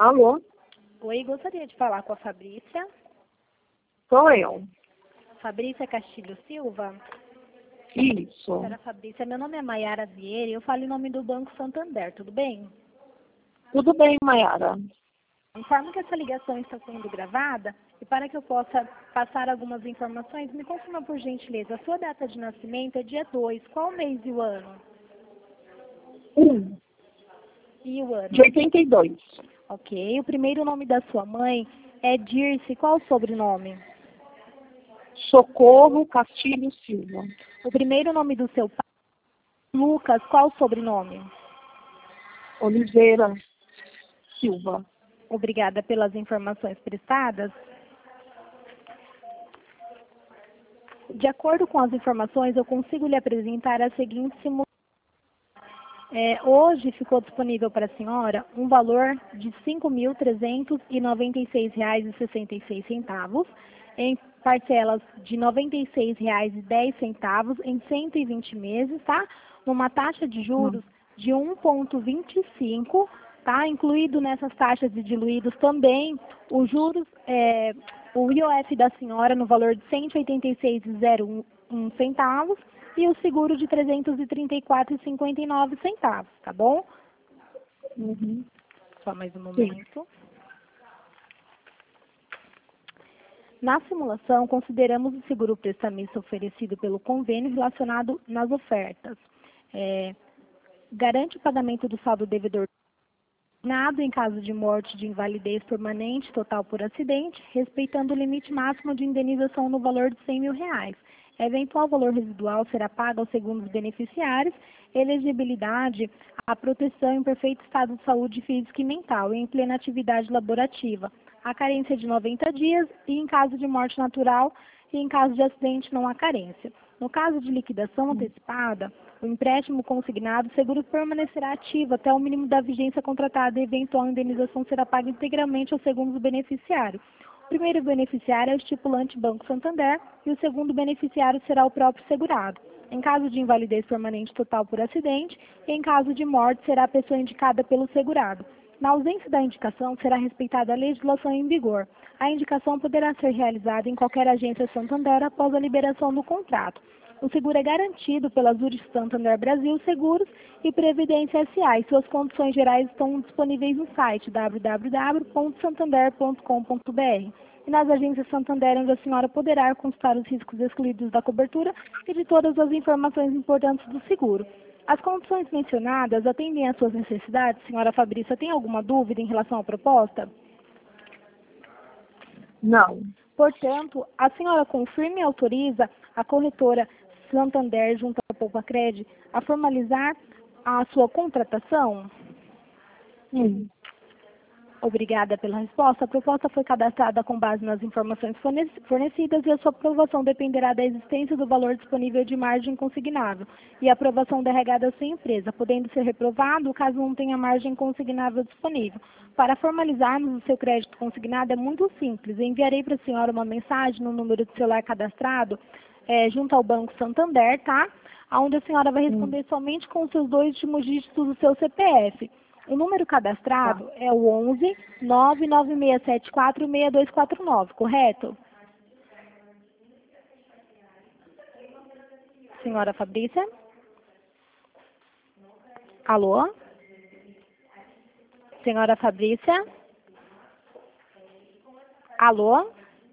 Alô? Oi, gostaria de falar com a Fabrícia. Sou eu. Fabrícia Castilho Silva? Isso. Senhora Fabrícia, meu nome é Maiara Vieira e eu falo em nome do Banco Santander, tudo bem? Tudo bem, Maiara? Informo que essa ligação está sendo gravada e para que eu possa passar algumas informações, me confirma por gentileza, a sua data de nascimento é dia 2, qual mês e o ano? 1 E o ano? de 82. Ok, o primeiro nome da sua mãe é Dirce, qual o sobrenome? Socorro Castilho Silva. O primeiro nome do seu pai, Lucas, qual o sobrenome? Oliveira Silva. Obrigada pelas informações prestadas. De acordo com as informações, eu consigo lhe apresentar a seguinte simulação. Hoje ficou disponível para a senhora um valor de R$ 5.396,66 em parcelas de R$ 96,10 em 120 meses, tá? Numa taxa de juros de 1,25, tá? Incluído nessas taxas e diluídos também os juros, o IOF da senhora no valor de R$ 186,01 e o seguro de R$ 334,59, tá bom? Uhum. Só mais um momento. Na simulação, consideramos o seguro prestamista oferecido pelo convênio relacionado nas ofertas. Garante o pagamento do saldo devedor nada em caso de morte de invalidez permanente total por acidente, respeitando o limite máximo de indenização no valor de R$ 100.000. Eventual valor residual será pago aos segundos beneficiários, elegibilidade à proteção em perfeito estado de saúde física e mental e em plena atividade laborativa, a carência de 90 dias e em caso de morte natural e em caso de acidente não há carência. No caso de liquidação antecipada, o empréstimo consignado, o seguro permanecerá ativo até o mínimo da vigência contratada e eventual indenização será paga integralmente aos segundos beneficiários. O primeiro beneficiário é o estipulante Banco Santander e o segundo beneficiário será o próprio segurado. Em caso de invalidez permanente total por acidente, e em caso de morte, será a pessoa indicada pelo segurado. Na ausência da indicação, será respeitada a legislação em vigor. A indicação poderá ser realizada em qualquer agência Santander após a liberação do contrato. O seguro é garantido pela Zurich Santander Brasil Seguros e Previdência S.A. e suas condições gerais estão disponíveis no site www.santander.com.br e nas agências Santander, onde a senhora poderá consultar os riscos excluídos da cobertura e de todas as informações importantes do seguro. As condições mencionadas atendem às suas necessidades? Senhora Fabrícia, tem alguma dúvida em relação à proposta? Não. Portanto, a senhora confirma e autoriza a corretora Santander, junto à Poupacred, a formalizar a sua contratação? Sim. Obrigada pela resposta. A proposta foi cadastrada com base nas informações fornecidas e a sua aprovação dependerá da existência do valor disponível de margem consignável e a aprovação derregada à sua empresa, podendo ser reprovado caso não tenha margem consignável disponível. Para formalizarmos o seu crédito consignado é muito simples. Eu enviarei para a senhora uma mensagem no número de celular cadastrado junto ao Banco Santander, tá? Onde a senhora vai responder somente com os seus 2 últimos dígitos do seu CPF. O número cadastrado é o 11 99674 6249, correto? Senhora Fabrícia? Alô? Senhora Fabrícia? Alô?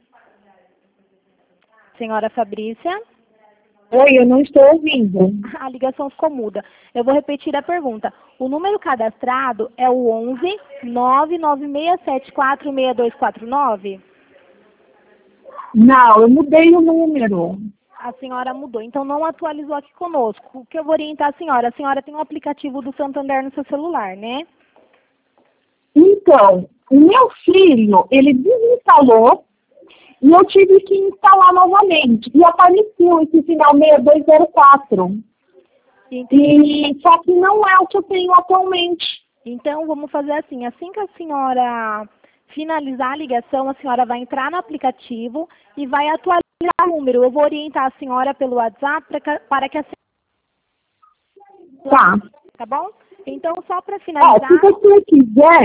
Senhora Fabrícia? Oi, eu não estou ouvindo. A ligação ficou muda. Eu vou repetir a pergunta. O número cadastrado é o 11 99674 6249? Não, eu mudei o número. A senhora mudou, então não atualizou aqui conosco. O que eu vou orientar a senhora tem um aplicativo do Santander no seu celular, né? Então, o meu filho, ele desinstalou e eu tive que instalar novamente. E apareceu esse final 6204. E só que não é o que eu tenho atualmente. Então, vamos fazer assim que a senhora finalizar a ligação, a senhora vai entrar no aplicativo e vai atualizar o número. Eu vou orientar a senhora pelo WhatsApp para que a senhora... Tá. Tá bom? Então, só para finalizar... Se você quiser,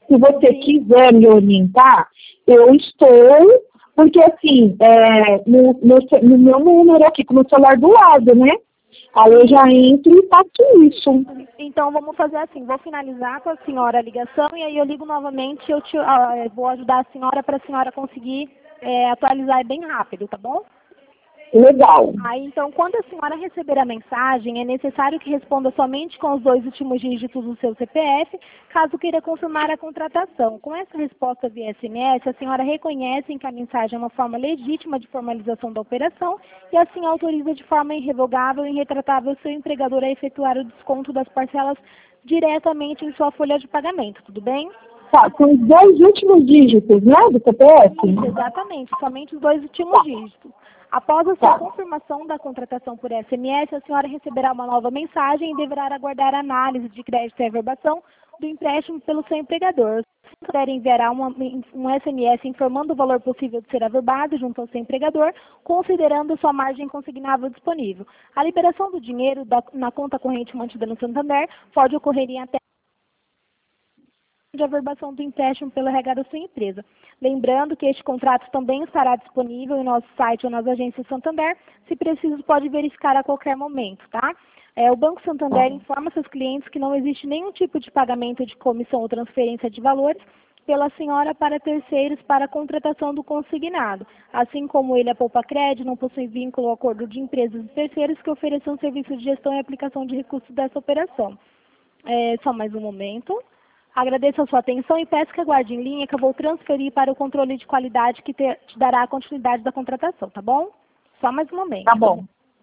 Se você quiser me orientar, eu estou, porque assim, no meu número aqui com o meu celular do lado, né? Aí eu já entro e faço isso. Então, vamos fazer assim, vou finalizar com a senhora a ligação e aí eu ligo novamente, vou ajudar a senhora para a senhora conseguir atualizar bem rápido, tá bom? Legal. Aí, então, quando a senhora receber a mensagem, é necessário que responda somente com os 2 últimos dígitos do seu CPF, caso queira confirmar a contratação. Com essa resposta via SMS, a senhora reconhece que a mensagem é uma forma legítima de formalização da operação e assim autoriza de forma irrevogável e irretratável o seu empregador a efetuar o desconto das parcelas diretamente em sua folha de pagamento, tudo bem? Tá, são os 2 últimos dígitos, né, do CPF? Isso, exatamente, somente os 2 últimos dígitos. Após a sua confirmação da contratação por SMS, a senhora receberá uma nova mensagem e deverá aguardar a análise de crédito e averbação do empréstimo pelo seu empregador. Se puder, enviará um SMS informando o valor possível de ser averbado junto ao seu empregador, considerando sua margem consignável disponível. A liberação do dinheiro na conta corrente mantida no Santander pode ocorrer em até de averbação do empréstimo pelo RH da sua empresa. Lembrando que este contrato também estará disponível em nosso site ou nas agências Santander. Se preciso, pode verificar a qualquer momento, tá? O Banco Santander informa seus clientes que não existe nenhum tipo de pagamento de comissão ou transferência de valores pela senhora para terceiros para a contratação do consignado. Assim como ele, a Poupa Crédito, não possui vínculo ou acordo de empresas e terceiros que ofereçam serviço de gestão e aplicação de recursos dessa operação. Só mais um momento. Agradeço a sua atenção e peço que aguarde em linha que eu vou transferir para o controle de qualidade que te dará a continuidade da contratação, tá bom? Só mais um momento. Tá bom.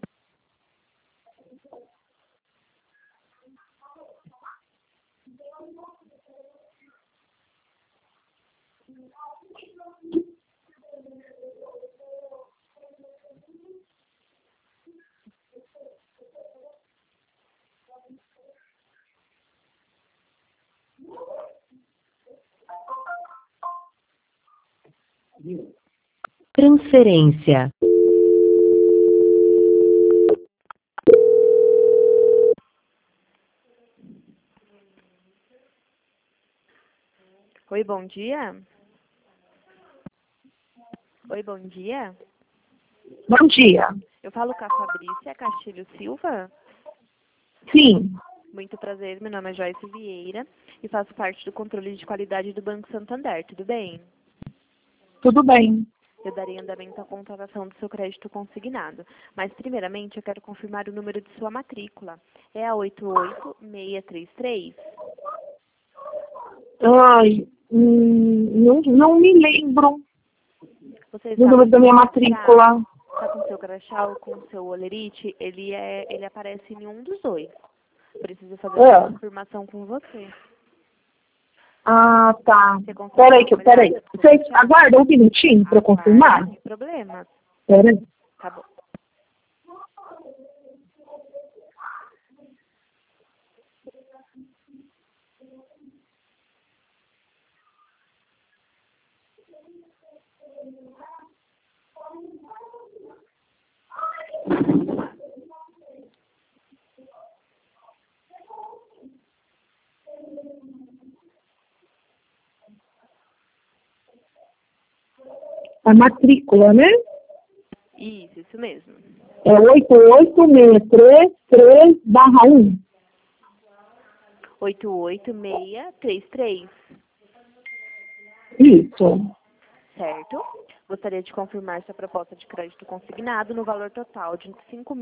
Transferência. Oi, bom dia. Oi, bom dia. Bom dia. Eu falo com a Fabrícia Castilho Silva. Sim. Muito prazer, meu nome é Joyce Vieira e faço parte do controle de qualidade do Banco Santander, tudo bem? Tudo bem. Eu darei andamento à contratação do seu crédito consignado, mas primeiramente eu quero confirmar o número de sua matrícula. É a 88633? Ai, não me lembro Você do número da minha matrícula. Está com o seu crachá ou com o seu olerite? Ele aparece em um dos dois. Preciso fazer uma confirmação com você. Ah, tá. Peraí. Vocês aguardam um minutinho para eu confirmar? Sem problema. Peraí. Tá bom. A matrícula, né? Isso mesmo. É 88633/1. 88633. Isso. Certo. Gostaria de confirmar sua proposta de crédito consignado no valor total de R$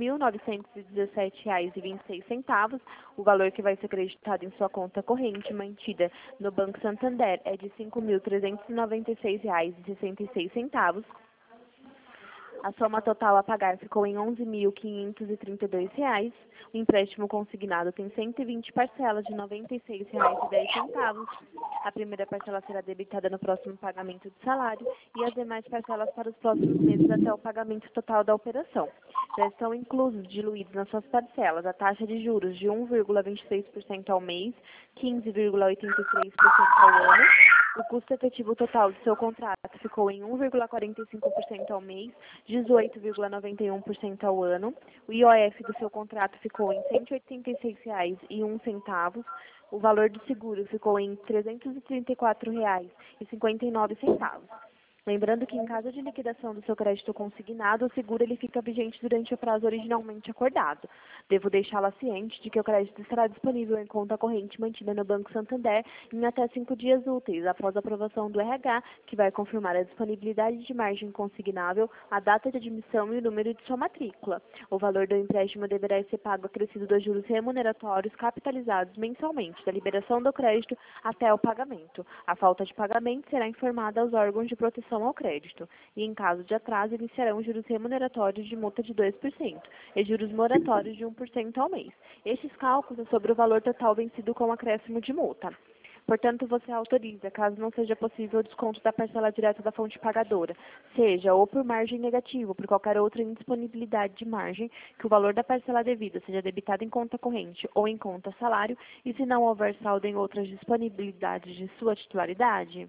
5.917,26. O valor que vai ser creditado em sua conta corrente mantida no Banco Santander é de R$ 5.396,66. A soma total a pagar ficou em R$ 11.532. O empréstimo consignado tem 120 parcelas de R$ 96,10. A primeira parcela será debitada no próximo pagamento de salário e as demais parcelas para os próximos meses até o pagamento total da operação. Já estão inclusos, diluídos nas suas parcelas, a taxa de juros de 1,26% ao mês, 15,83% ao ano. O custo efetivo total do seu contrato ficou em 1,45% ao mês, 18,91% ao ano. O IOF do seu contrato ficou em R$ 186,01. O valor do seguro ficou em R$ 334,59. Lembrando que em caso de liquidação do seu crédito consignado, o seguro ele fica vigente durante o prazo originalmente acordado. Devo deixá-la ciente de que o crédito estará disponível em conta corrente mantida no Banco Santander em até 5 dias úteis, após a aprovação do RH, que vai confirmar a disponibilidade de margem consignável, a data de admissão e o número de sua matrícula. O valor do empréstimo deverá ser pago acrescido dos juros remuneratórios capitalizados mensalmente, da liberação do crédito até o pagamento. A falta de pagamento será informada aos órgãos de proteção ao crédito, e em caso de atraso iniciarão juros remuneratórios de multa de 2% e juros moratórios de 1% ao mês. Estes cálculos são sobre o valor total vencido com acréscimo de multa. Portanto, você autoriza, caso não seja possível o desconto da parcela direta da fonte pagadora, seja ou por margem negativa ou por qualquer outra indisponibilidade de margem, que o valor da parcela devida seja debitado em conta corrente ou em conta salário, e se não houver saldo em outras disponibilidades de sua titularidade?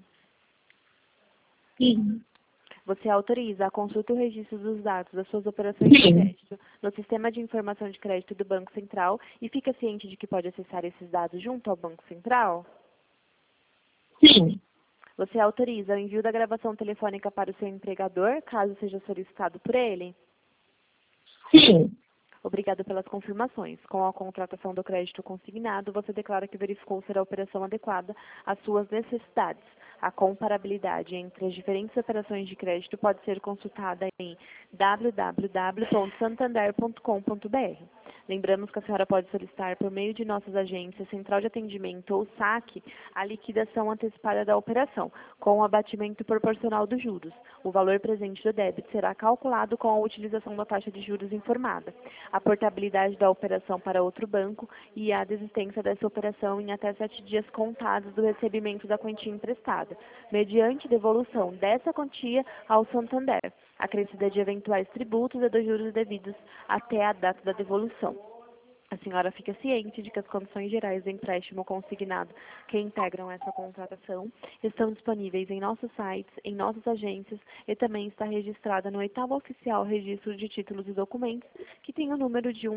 Sim. Você autoriza a consulta e o registro dos dados das suas operações de crédito no Sistema de Informação de Crédito do Banco Central e fica ciente de que pode acessar esses dados junto ao Banco Central? Sim. Você autoriza o envio da gravação telefônica para o seu empregador, caso seja solicitado por ele? Sim. Obrigada pelas confirmações. Com a contratação do crédito consignado, você declara que verificou ser a operação adequada às suas necessidades. A comparabilidade entre as diferentes operações de crédito pode ser consultada em www.santander.com.br. Lembramos que a senhora pode solicitar, por meio de nossas agências, Central de Atendimento ou SAC, a liquidação antecipada da operação, com o abatimento proporcional dos juros. O valor presente do débito será calculado com a utilização da taxa de juros informada, a portabilidade da operação para outro banco e a desistência dessa operação em até 7 dias contados do recebimento da quantia emprestada, mediante devolução dessa quantia ao Santander, acrescida de eventuais tributos e dos juros devidos até a data da devolução. A senhora fica ciente de que as condições gerais do empréstimo consignado que integram essa contratação estão disponíveis em nossos sites, em nossas agências e também está registrada no 8º Oficial Registro de Títulos e Documentos, que tem o número de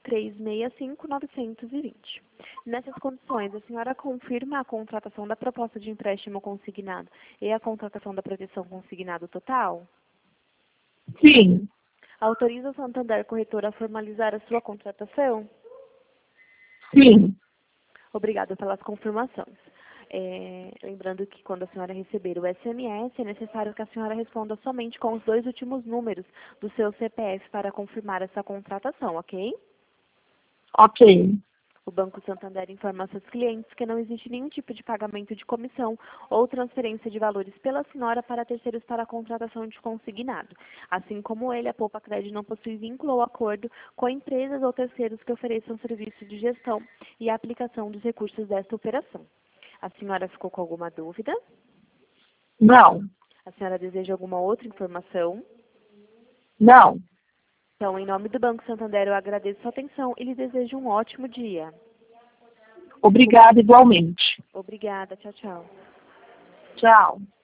1365920. Nessas condições, a senhora confirma a contratação da proposta de empréstimo consignado e a contratação da proteção consignado total? Sim. Autoriza o Santander Corretora a formalizar a sua contratação? Sim. Obrigada pelas confirmações. Lembrando que quando a senhora receber o SMS, é necessário que a senhora responda somente com os 2 últimos números do seu CPF para confirmar essa contratação, ok? Ok. O Banco Santander informa a seus clientes que não existe nenhum tipo de pagamento de comissão ou transferência de valores pela senhora para terceiros para a contratação de consignado. Assim como ele, a Poupa Cred não possui vínculo ou acordo com empresas ou terceiros que ofereçam serviço de gestão e aplicação dos recursos desta operação. A senhora ficou com alguma dúvida? Não. A senhora deseja alguma outra informação? Não. Então, em nome do Banco Santander, eu agradeço a sua atenção e lhe desejo um ótimo dia. Obrigada igualmente. Obrigada. Tchau, tchau. Tchau.